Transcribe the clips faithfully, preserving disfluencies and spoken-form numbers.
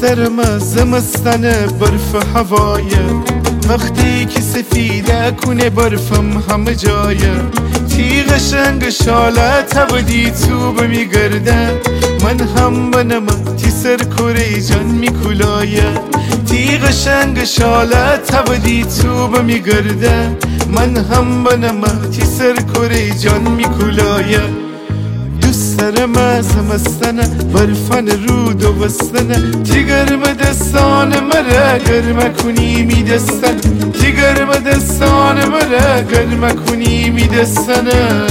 سرم از زمستن برف هوایه، وقتی که سفیده کنه برفم همه جایه. تیغ شنگ شالت هودی تو بمیگرده، من هم بنم تی سر کره جان میکلایه. تیغ شنگ شالت هودی تو بمیگرده، من هم بنم تی سر کره جان میکلایه. سرم زمستنه برفن رود و بستنه، تی گرم دستان مره گرم کنی میدستن. تی گرم دستان مره گرم کنی میدستنه.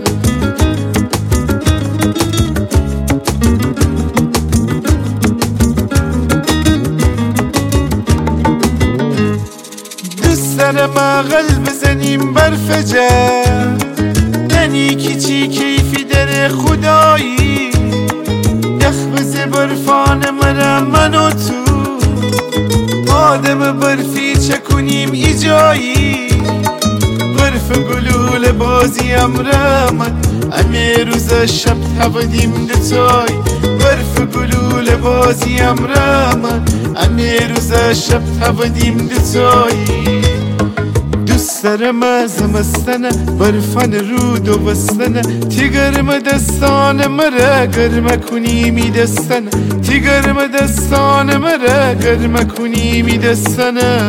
دوست سرم قلب بزنیم برفجه، ننی کیچی کیفی در خدایی. یخ بزه برفان مرا من و تو، آدم برفی چه کنیم ای جایی. برف گلول بازی امره من، امی روز شب هودیم دوتای. برف گلول بازی امره من، امی روز شب هودیم دوتایی. سرم زمستنه برفن رود و بستنه، تی گرم دستان مره گرم کنی میدستنه. تی گرم دستان مره گرم کنی میدستنه.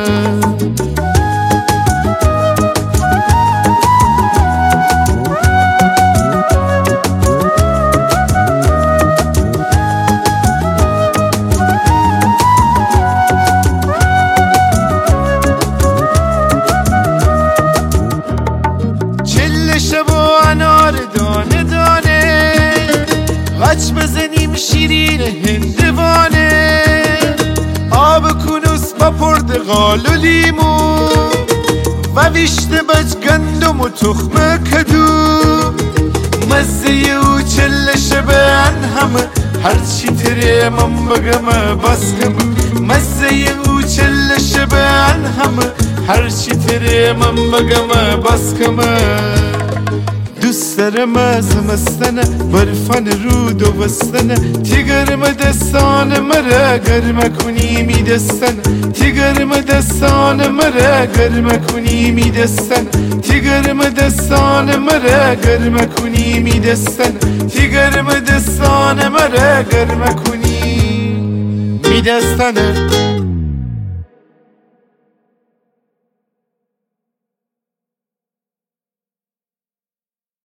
شب و انار دانه دانه، غچ بزنیم شیرین هندوانه. آب کنوس با پرتقال و لیمو، و ویشته بج گندم و تخم کدو. مزه او چل شبن همه، هرچی تره من بگم بسکم. مزه او چل شبن همه، هرچی تره من بگم بسکم. دوست سرم زمستنه برفن رود و بستنه، تی گرم دستان مره گرم کنی میدستنه. تی گرم دستان مره گرم کنی میدستنه. تی گرم دستان مره گرم کنی میدستنه. تی گرم دستان مره گرم کنی میدستنه.